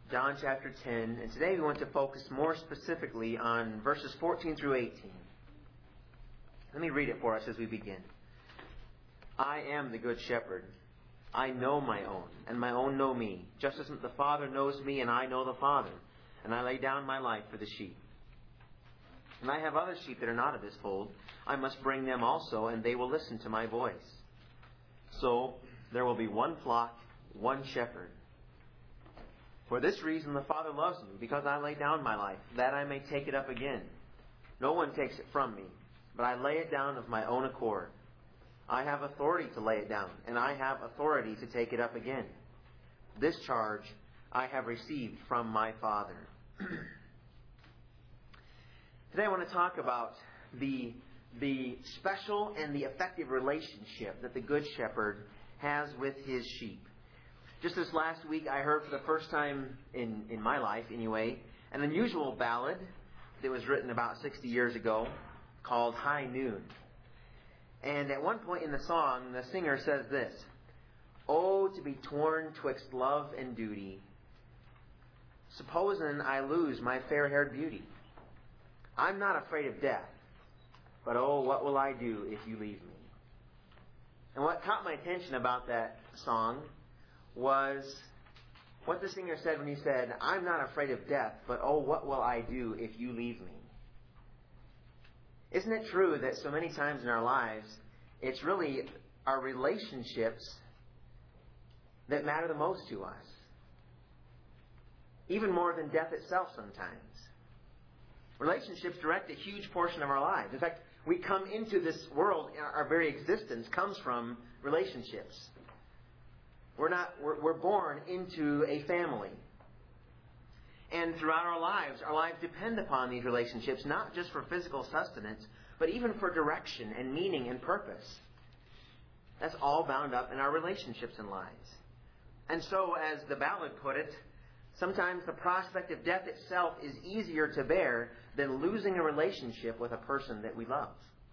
John chapter 10, and today we want to focus more specifically on verses 14 through 18. Let me read it for us as we begin. I am the good shepherd. I know my own, and my own know me, just as the Father knows me, and I know the Father, and I lay down my life for the sheep. And I have other sheep that are not of this fold. I must bring them also, and they will listen to my voice. So there will be one flock, one shepherd. For this reason the Father loves me, because I lay down my life, that I may take it up again. No one takes it from me, but I lay it down of my own accord. I have authority to lay it down, and I have authority to take it up again. This charge I have received from my Father. Today I want to talk about the special and the effective relationship that the Good Shepherd has with his sheep. Just this last week I heard for the first time in my life anyway, an unusual ballad that was written about 60 years ago called High Noon. And at one point in the song, the singer says this: "Oh, to be torn twixt love and duty, supposin' I lose my fair-haired beauty. I'm not afraid of death, but oh, what will I do if you leave me?" And what caught my attention about that song was what the singer said when he said, "I'm not afraid of death, but oh, what will I do if you leave me?" Isn't it true that so many times in our lives, it's really our relationships that matter the most to us? Even more than death itself sometimes. Relationships direct a huge portion of our lives. In fact, we come into this world, our very existence comes from relationships. We're born into a family. And throughout our lives depend upon these relationships, not just for physical sustenance, but even for direction and meaning and purpose. That's all bound up in our relationships and lives. And so, as the ballad put it, sometimes the prospect of death itself is easier to bear than losing a relationship with a person that we love.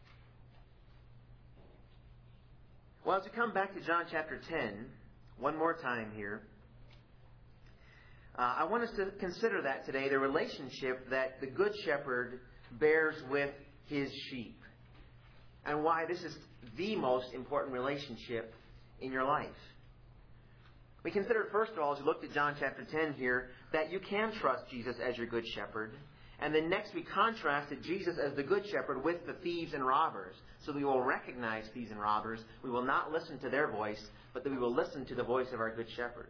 Well, as we come back to John chapter 10, one more time here, I want us to consider that today, the relationship that the Good Shepherd bears with his sheep, and why this is the most important relationship in your life. We considered, first of all, as we looked at John chapter 10 here, that you can trust Jesus as your Good Shepherd. And then next we contrasted Jesus as the Good Shepherd with the thieves and robbers. So we will recognize thieves and robbers. We will not listen to their voice, but that we will listen to the voice of our Good Shepherd.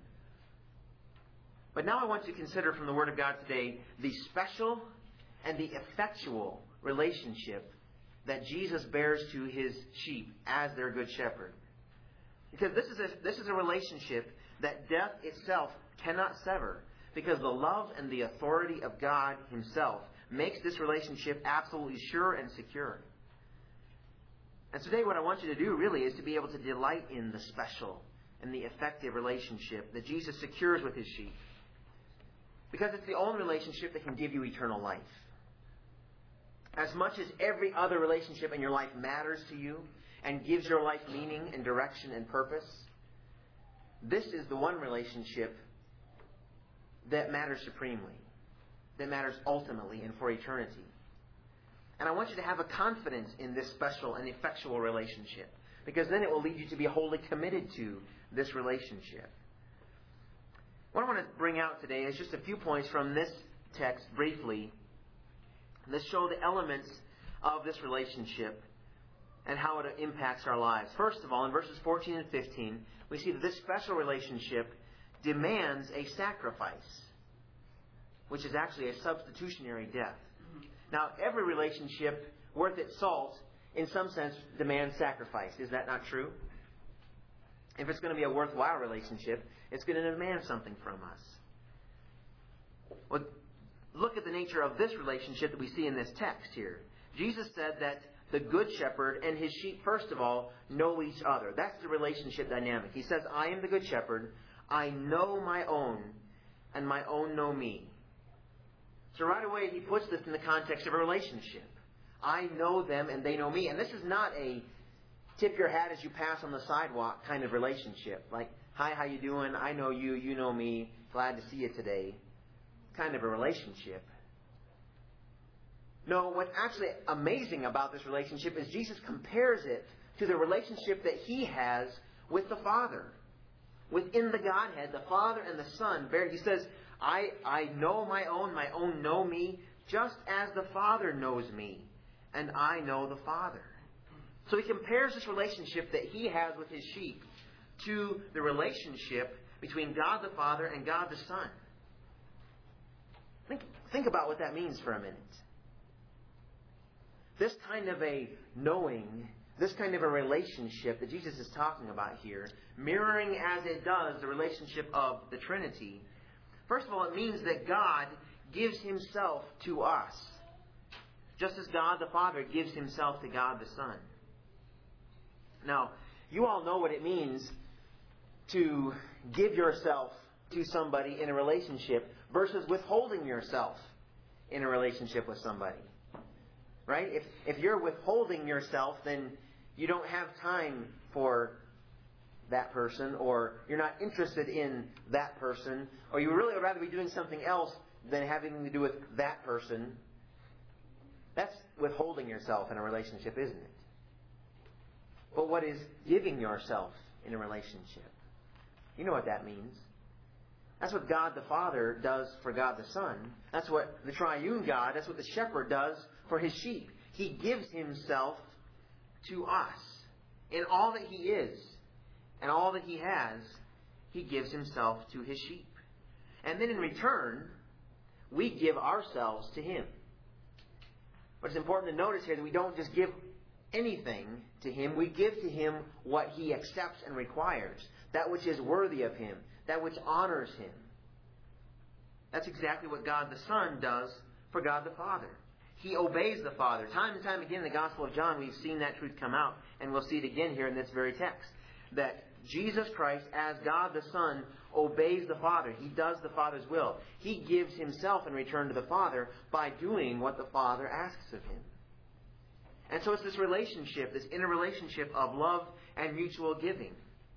But now I want to consider from the Word of God today the special and the effectual relationship that Jesus bears to his sheep as their Good Shepherd. Because this is a relationship that death itself cannot sever, because the love and the authority of God himself makes this relationship absolutely sure and secure. And today what I want you to do really is to be able to delight in the special and the effective relationship that Jesus secures with his sheep. Because it's the only relationship that can give you eternal life. As much as every other relationship in your life matters to you and gives your life meaning and direction and purpose, this is the one relationship that matters supremely, that matters ultimately and for eternity. And I want you to have a confidence in this special and effectual relationship, because then it will lead you to be wholly committed to this relationship. What I want to bring out today is just a few points from this text briefly that show the elements of this relationship and how it impacts our lives. First of all, in verses 14 and 15, we see that this special relationship demands a sacrifice, which is actually a substitutionary death. Now, every relationship worth its salt, in some sense, demands sacrifice. Is that not true? If it's going to be a worthwhile relationship, it's going to demand something from us. Well, look at the nature of this relationship that we see in this text here. Jesus said that the Good Shepherd and his sheep, first of all, know each other. That's the relationship dynamic. He says, I am the Good Shepherd. I know my own, and my own know me. So right away he puts this in the context of a relationship. I know them and they know me. And this is not a tip your hat as you pass on the sidewalk kind of relationship. Like, hi, how you doing? I know you, you know me. Glad to see you today. Kind of a relationship. No, what's actually amazing about this relationship is Jesus compares it to the relationship that He has with the Father. Within the Godhead, the Father and the Son. He says, I know my own know me, just as the Father knows me, and I know the Father. So He compares this relationship that He has with His sheep to the relationship between God the Father and God the Son. Think about what that means for a minute. This kind of a knowing, this kind of a relationship that Jesus is talking about here, mirroring as it does the relationship of the Trinity, first of all, it means that God gives Himself to us, just as God the Father gives Himself to God the Son. Now, you all know what it means to give yourself to somebody in a relationship versus withholding yourself in a relationship with somebody. Right? If you're withholding yourself, then you don't have time for that person, or you're not interested in that person, or you really would rather be doing something else than having to do with that person. That's withholding yourself in a relationship, isn't it? But what is giving yourself in a relationship? You know what that means. That's what God the Father does for God the Son. That's what the triune God, that's what the shepherd does for His sheep. He gives Himself to us. In all that He is and all that He has, He gives Himself to His sheep. And then in return, we give ourselves to Him. But it's important to notice here that we don't just give anything to Him. We give to Him what He accepts and requires. That which is worthy of Him. That which honors Him. That's exactly what God the Son does for God the Father. He obeys the Father. Time and time again in the Gospel of John, we've seen that truth come out. And we'll see it again here in this very text. That Jesus Christ, as God the Son, obeys the Father. He does the Father's will. He gives Himself in return to the Father by doing what the Father asks of Him. And so it's this relationship, this interrelationship of love and mutual giving.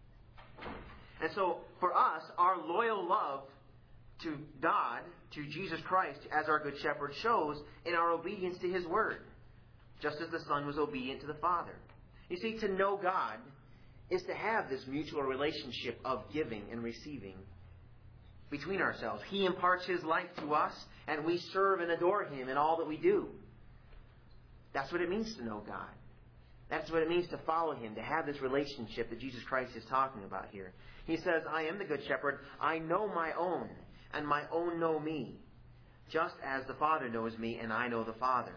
And so for us, our loyal love to God, to Jesus Christ as our Good Shepherd, shows in our obedience to His Word, just as the Son was obedient to the Father. You see, to know God is to have this mutual relationship of giving and receiving between ourselves. He imparts His life to us, and we serve and adore Him in all that we do. That's what it means to know God. That's what it means to follow Him, to have this relationship that Jesus Christ is talking about here. He says, I am the Good Shepherd. I know my own, and my own know me, just as the Father knows me, and I know the Father.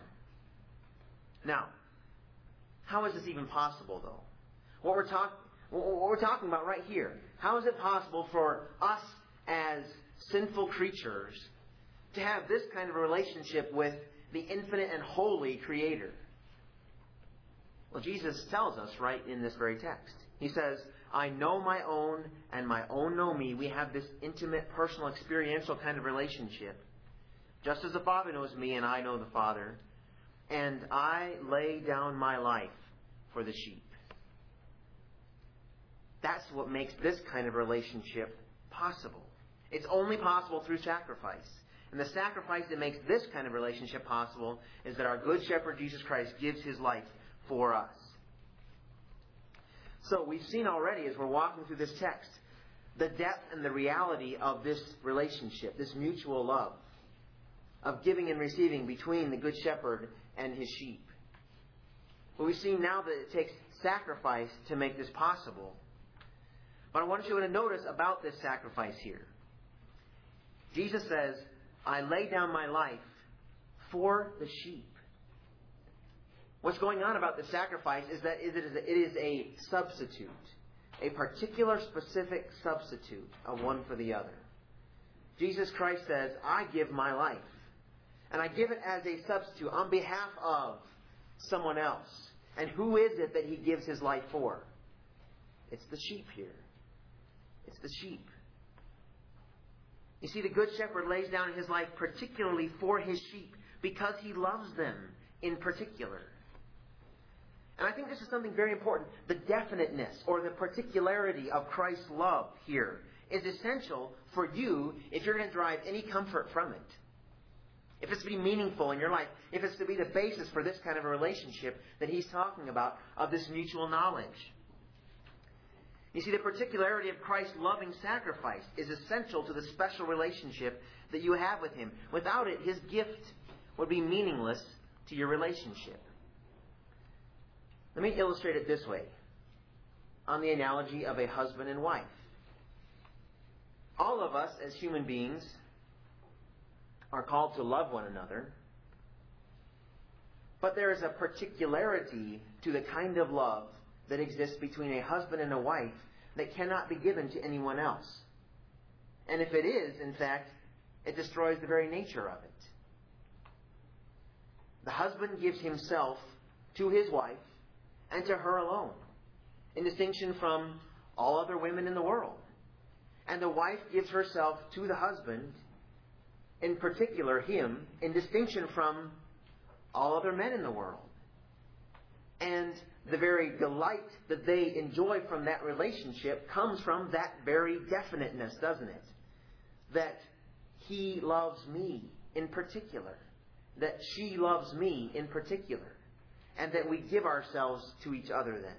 Now, how is this even possible, though? What we're talking about right here, how is it possible for us as sinful creatures to have this kind of a relationship with the infinite and holy Creator? Well, Jesus tells us right in this very text. He says, I know my own, and my own know me. We have this intimate, personal, experiential kind of relationship. Just as the Father knows me, and I know the Father. And I lay down my life for the sheep. That's what makes this kind of relationship possible. It's only possible through sacrifice. And the sacrifice that makes this kind of relationship possible is that our Good Shepherd, Jesus Christ, gives His life for us. So we've seen already, as we're walking through this text, the depth and the reality of this relationship, this mutual love of giving and receiving between the Good Shepherd and His sheep. But we've seen now that it takes sacrifice to make this possible. But I want you to notice about this sacrifice here. Jesus says, I lay down my life for the sheep. What's going on about the sacrifice is that it is a substitute. A particular, specific substitute of one for the other. Jesus Christ says, I give my life. And I give it as a substitute on behalf of someone else. And who is it that He gives His life for? It's the sheep here. It's the sheep. You see, the Good Shepherd lays down His life particularly for His sheep because He loves them in particular. And I think this is something very important. The definiteness or the particularity of Christ's love here is essential for you if you're going to derive any comfort from it. If it's to be meaningful in your life, if it's to be the basis for this kind of a relationship that he's talking about, of this mutual knowledge. You see, the particularity of Christ's loving sacrifice is essential to the special relationship that you have with him. Without it, his gift would be meaningless to your relationship. Let me illustrate it this way, on the analogy of a husband and wife. All of us as human beings are called to love one another, but there is a particularity to the kind of love that exists between a husband and a wife that cannot be given to anyone else. And if it is, in fact, it destroys the very nature of it. The husband gives himself to his wife and to her alone, in distinction from all other women in the world. And the wife gives herself to the husband, in particular him, in distinction from all other men in the world. And the very delight that they enjoy from that relationship comes from that very definiteness, doesn't it? That he loves me in particular. That she loves me in particular. And that we give ourselves to each other then.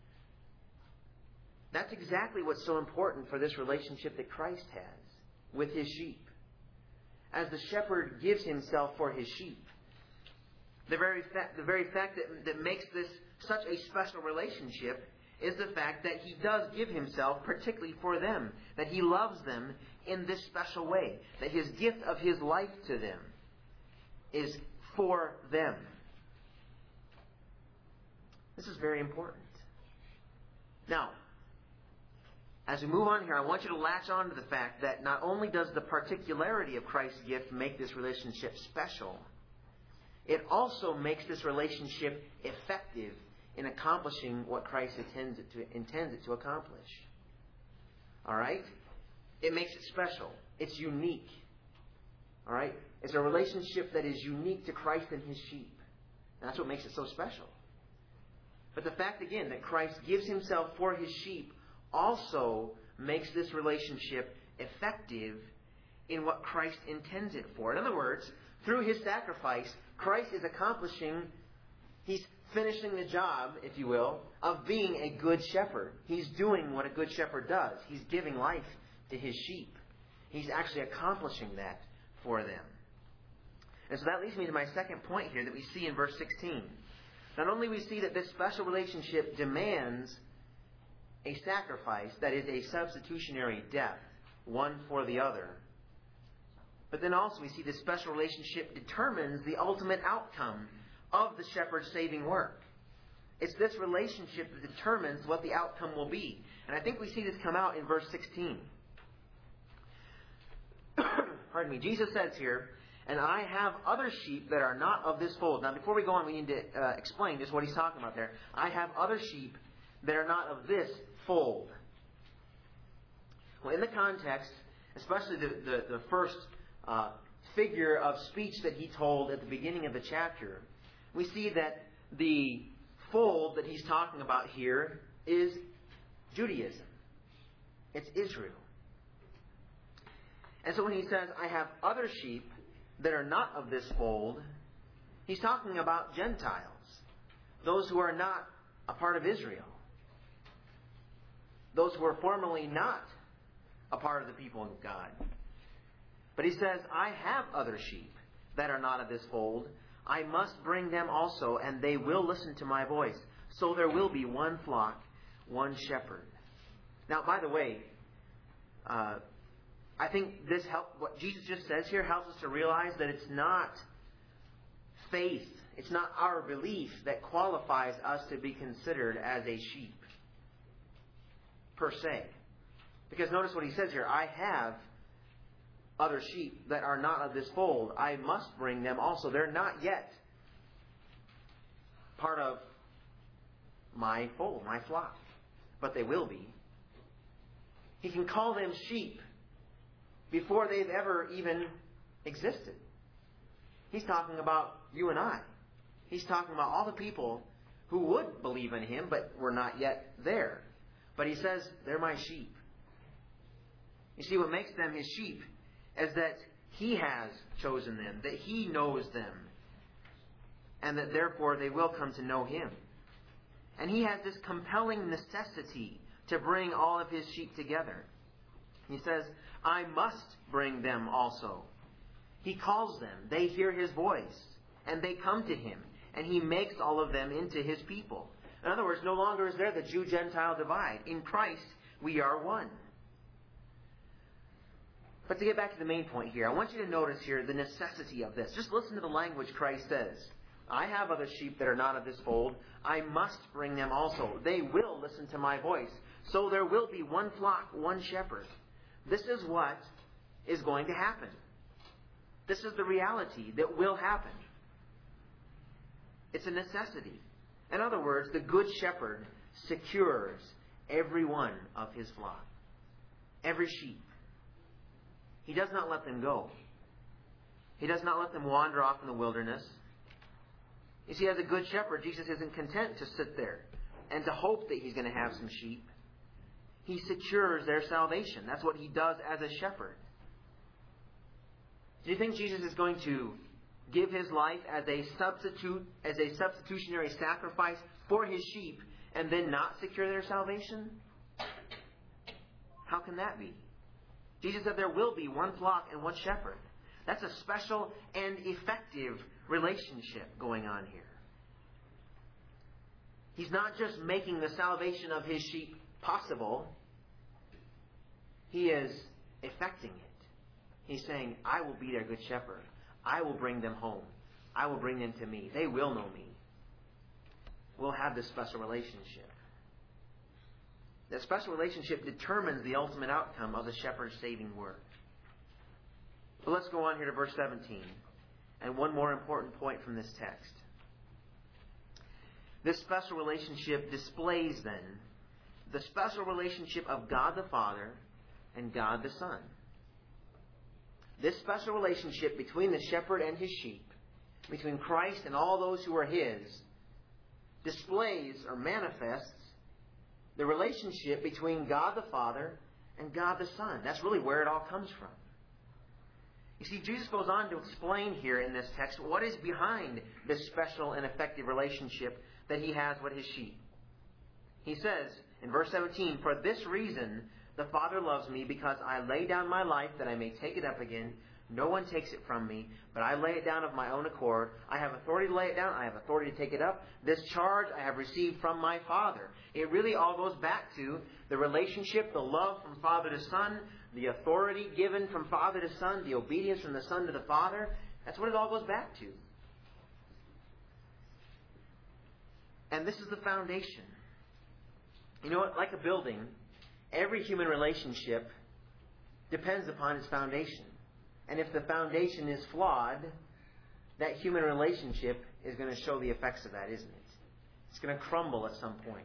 That's exactly what's so important for this relationship that Christ has with his sheep. As the shepherd gives himself for his sheep, the very fact that makes this such a special relationship is the fact that he does give himself particularly for them, that he loves them in this special way, that his gift of his life to them is for them. This is very important. Now, as we move on here, I want you to latch on to the fact that not only does the particularity of Christ's gift make this relationship special, it also makes this relationship effective in accomplishing what Christ intends it to accomplish. All right? It makes it special. It's unique. All right? It's a relationship that is unique to Christ and his sheep. And that's what makes it so special. But the fact, again, that Christ gives himself for his sheep also makes this relationship effective in what Christ intends it for. In other words, through his sacrifice, Christ is accomplishing, he's finishing the job, if you will, of being a good shepherd. He's doing what a good shepherd does. He's giving life to his sheep. He's actually accomplishing that for them. And so that leads me to my second point here that we see in verse 16. Not only we see that this special relationship demands a sacrifice, that is a substitutionary death, one for the other, but then also we see this special relationship determines the ultimate outcome of the shepherd's saving work. It's this relationship that determines what the outcome will be. And I think we see this come out in verse 16. Pardon me. Jesus says here, "And I have other sheep that are not of this fold." Now, before we go on, we need to explain just what he's talking about there. I have other sheep that are not of this fold. Well, in the context, especially the first figure of speech that he told at the beginning of the chapter, we see that the fold that he's talking about here is Judaism. It's Israel. And so when he says, "I have other sheep that are not of this fold," he's talking about Gentiles, those who are not a part of Israel, those who are formerly not a part of the people of God. But he says, "I have other sheep that are not of this fold. I must bring them also, and they will listen to my voice. So there will be one flock, one shepherd." Now, by the way, I think what Jesus just says here helps us to realize that it's not faith, it's not our belief that qualifies us to be considered as a sheep, per se. Because notice what he says here, "I have other sheep that are not of this fold. I must bring them also." They're not yet part of my fold, my flock. But they will be. He can call them sheep before they've ever even existed. He's talking about you and I. He's talking about all the people who would believe in him, but were not yet there. But he says, they're my sheep. You see, what makes them his sheep is that he has chosen them, that he knows them, and that therefore they will come to know him. And he has this compelling necessity to bring all of his sheep together. He says, I must bring them also. He calls them, they hear his voice, and they come to him, and he makes all of them into his people. In other words, no longer is there the Jew-Gentile divide. In Christ, we are one. But to get back to the main point here, I want you to notice here the necessity of this. Just listen to the language Christ says. I have other sheep that are not of this fold. I must bring them also. They will listen to my voice. So there will be one flock, one shepherd. This is what is going to happen. This is the reality that will happen. It's a necessity. In other words, the good shepherd secures every one of his flock. Every sheep. He does not let them go. He does not let them wander off in the wilderness. You see, as a good shepherd, Jesus isn't content to sit there and to hope that he's going to have some sheep. He secures their salvation. That's what he does as a shepherd. Do you think Jesus is going to give his life as a substitutionary sacrifice for his sheep and then not secure their salvation? How can that be? Jesus said there will be one flock and one shepherd. That's a special and effective relationship going on here. He's not just making the salvation of his sheep possible. He is effecting it. He's saying, I will be their good shepherd. I will bring them home. I will bring them to me. They will know me. We'll have this special relationship. That special relationship determines the ultimate outcome of the shepherd's saving work. But let's go on here to verse 17. And one more important point from this text. This special relationship displays then the special relationship of God the Father and God the Son. This special relationship between the shepherd and his sheep, between Christ and all those who are his, displays or manifests the relationship between God the Father and God the Son. That's really where it all comes from. You see, Jesus goes on to explain here in this text what is behind this special and effective relationship that he has with his sheep. He says in verse 17, For this reason the Father loves me, because I lay down my life that I may take it up again. No one takes it from me, but I lay it down of my own accord. I have authority to lay it down. I have authority to take it up. This charge I have received from my Father. It really all goes back to the relationship, the love from Father to Son, the authority given from Father to Son, the obedience from the Son to the Father. That's what it all goes back to. And this is the foundation. You know what? Like a building, every human relationship depends upon its foundation. And if the foundation is flawed, that human relationship is going to show the effects of that, isn't it? It's going to crumble at some point.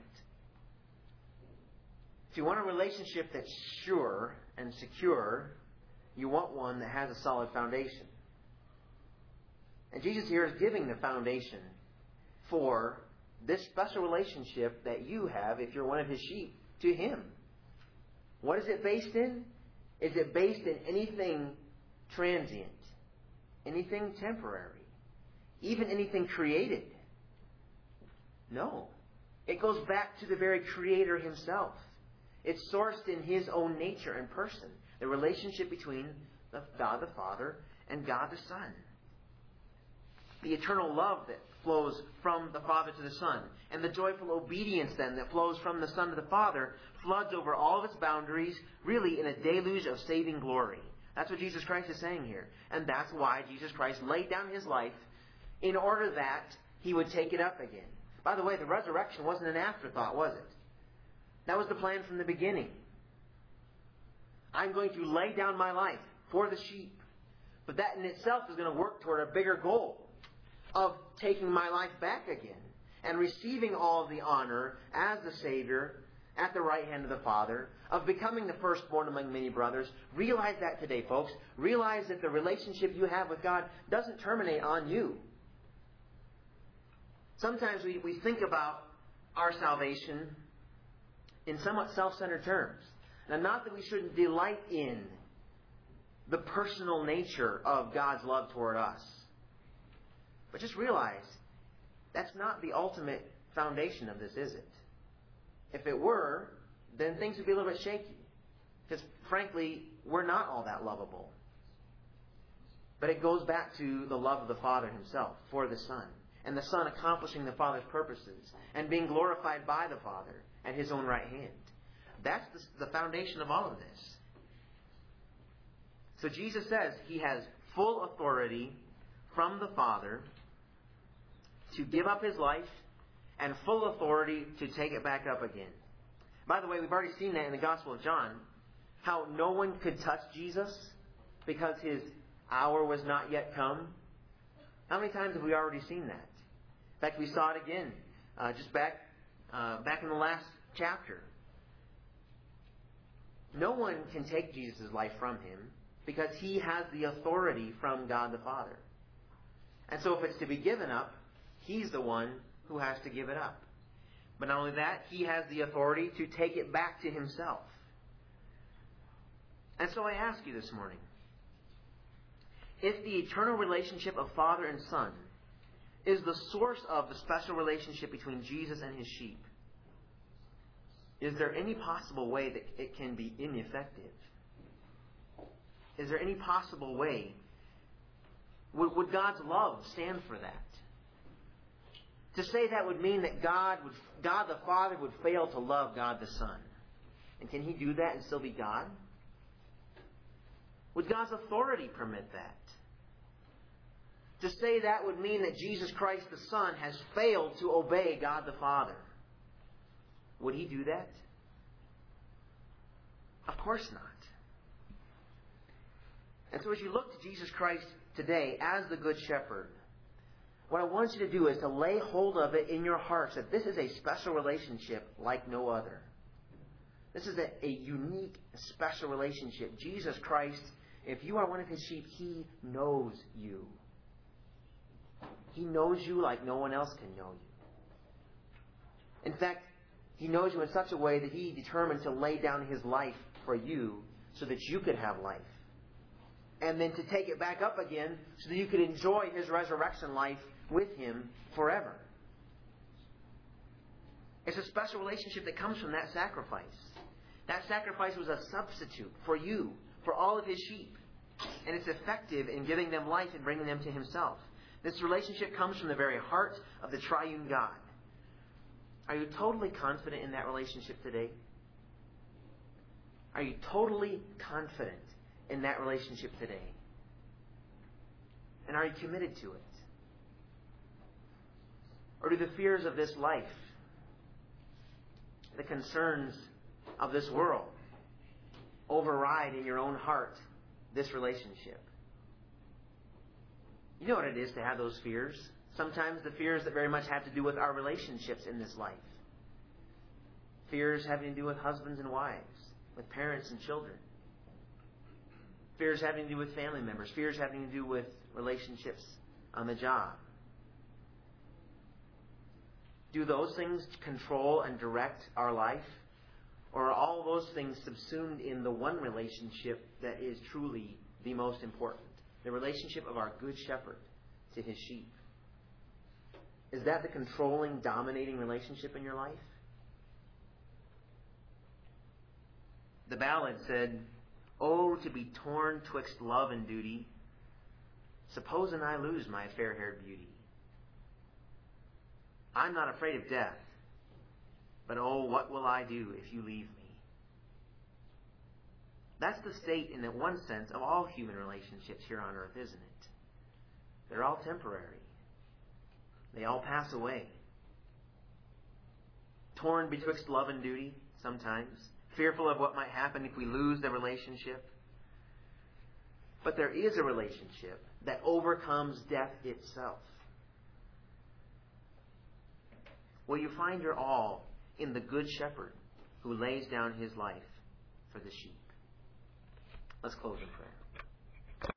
If you want a relationship that's sure and secure, you want one that has a solid foundation. And Jesus here is giving the foundation for this special relationship that you have, if you're one of his sheep, to him. What is it based in? Is it based in anything transient? Anything temporary? Even anything created? No. It goes back to the very Creator himself. It's sourced in his own nature and person. The relationship between God the Father and God the Son. The eternal love that flows from the Father to the Son. And the joyful obedience then that flows from the Son to the Father floods over all of its boundaries, really in a deluge of saving glory. That's what Jesus Christ is saying here. And that's why Jesus Christ laid down his life in order that he would take it up again. By the way, the resurrection wasn't an afterthought, was it? That was the plan from the beginning. I'm going to lay down my life for the sheep. But that in itself is going to work toward a bigger goal of taking my life back again and receiving all of the honor as the Savior at the right hand of the Father, of becoming the firstborn among many brothers. Realize that today, folks. Realize that the relationship you have with God doesn't terminate on you. Sometimes we think about our salvation in somewhat self-centered terms. Now, not that we shouldn't delight in the personal nature of God's love toward us, but just realize that's not the ultimate foundation of this, is it? If it were, then things would be a little bit shaky. Because, frankly, we're not all that lovable. But it goes back to the love of the Father Himself for the Son, and the Son accomplishing the Father's purposes and being glorified by the Father at His own right hand. That's the foundation of all of this. So Jesus says He has full authority from the Father to give up His life and full authority to take it back up again. By the way, we've already seen that in the Gospel of John, how no one could touch Jesus because His hour was not yet come. How many times have we already seen that? In fact, we saw it again just back in the last chapter. No one can take Jesus' life from Him because He has the authority from God the Father. And so if it's to be given up, He's the one who has to give it up. But not only that, He has the authority to take it back to Himself. And so I ask you this morning, if the eternal relationship of Father and Son is the source of the special relationship between Jesus and His sheep, is there any possible way that it can be ineffective? Is there any possible way? Would God's love stand for that? To say that would mean that God the Father would fail to love God the Son. And can He do that and still be God? Would God's authority permit that? To say that would mean that Jesus Christ the Son has failed to obey God the Father. Would He do that? Of course not. And so as you look to Jesus Christ today as the Good Shepherd, what I want you to do is to lay hold of it in your hearts that this is a special relationship like no other. This is a unique, special relationship. Jesus Christ, if you are one of His sheep, He knows you. He knows you like no one else can know you. In fact, He knows you in such a way that He determined to lay down His life for you so that you could have life. And then to take it back up again so that you could enjoy His resurrection life with Him forever. It's a special relationship that comes from that sacrifice. That sacrifice was a substitute for you, for all of His sheep. And it's effective in giving them life and bringing them to Himself. This relationship comes from the very heart of the triune God. Are you totally confident in that relationship today? Are you totally confident in that relationship today? And are you committed to it? Or do the fears of this life, the concerns of this world, override in your own heart this relationship? You know what it is to have those fears. Sometimes the fears that very much have to do with our relationships in this life. Fears having to do with husbands and wives, with parents and children. Fears having to do with family members. Fears having to do with relationships on the job. Do those things control and direct our life? Or are all those things subsumed in the one relationship that is truly the most important? The relationship of our Good Shepherd to His sheep. Is that the controlling, dominating relationship in your life? The ballad said, "Oh, to be torn twixt love and duty, supposin' I lose my fair-haired beauty. I'm not afraid of death, but oh, what will I do if you leave me?" That's the state, in that one sense, of all human relationships here on earth, isn't it? They're all temporary. They all pass away. Torn betwixt love and duty, sometimes. Fearful of what might happen if we lose the relationship. But there is a relationship that overcomes death itself. Will you find your all in the Good Shepherd who lays down His life for the sheep? Let's close in prayer.